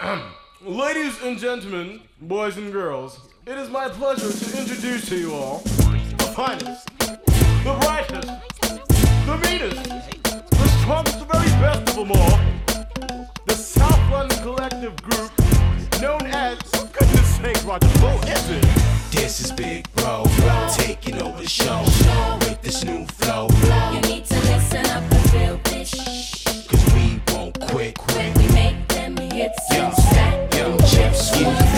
Ladies and gentlemen, boys and girls, it is my pleasure to introduce to you all the finest, the brightest, the meanest, the strongest, the very best of them all, the South London Collective Group, known as, for goodness sake, Roger, who is it? This is Big Bro, taking over the show with this new flow. You need to listen up and feel this. Cause we won't quit. We make them hits and stack them chips.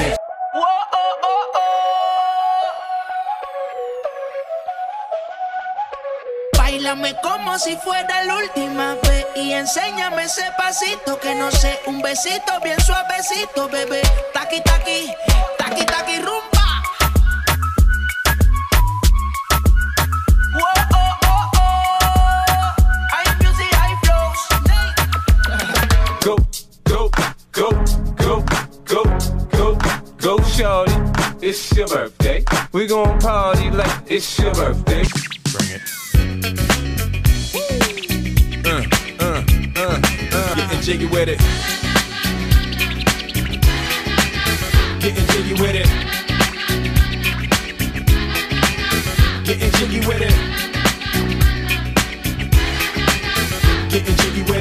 Báilame como si fuera la última vez y enséñame ese pasito que no sé, un besito bien suavecito, bebé. Taqui taqui, taqui taqui rumba. Go, shorty, it's your birthday. We gon' party like it's your birthday. Bring it. Getting jiggy with it. Getting jiggy with it. Getting jiggy with it. Getting jiggy with it.